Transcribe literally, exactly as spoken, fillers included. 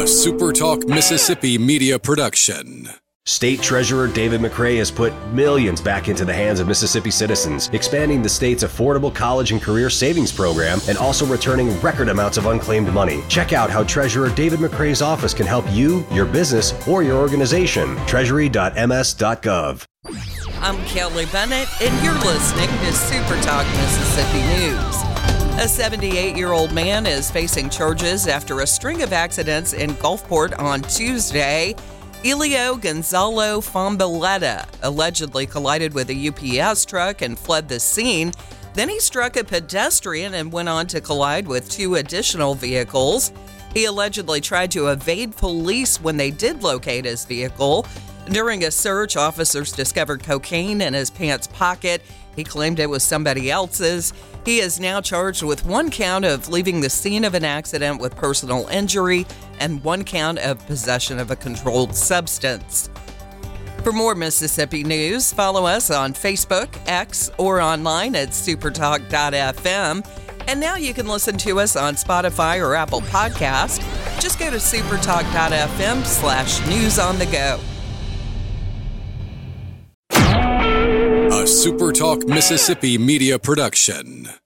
A SuperTalk Mississippi media production. State Treasurer David McRae has put millions back into the hands of Mississippi citizens, expanding the state's affordable college and career savings program and also returning record amounts of unclaimed money. Check out how Treasurer David McRae's office can help you, your business, or your organization. treasury dot m s dot gov. I'm Kelly Bennett, and you're listening to SuperTalk Mississippi News. A seventy-eight-year-old man is facing charges after a string of accidents in Gulfport on Tuesday. Elio Gonzalo Famboletta allegedly collided with a U P S truck and fled the scene. Then he struck a pedestrian and went on to collide with two additional vehicles. He allegedly tried to evade police when they did locate his vehicle. During a search, officers discovered cocaine in his pants pocket. He claimed it was somebody else's. He is now charged with one count of leaving the scene of an accident with personal injury and one count of possession of a controlled substance. For more Mississippi news, follow us on Facebook, X, or online at supertalk dot f m. And now you can listen to us on Spotify or Apple Podcast. Just go to supertalk dot f m slash news on the go. A SuperTalk Mississippi media production.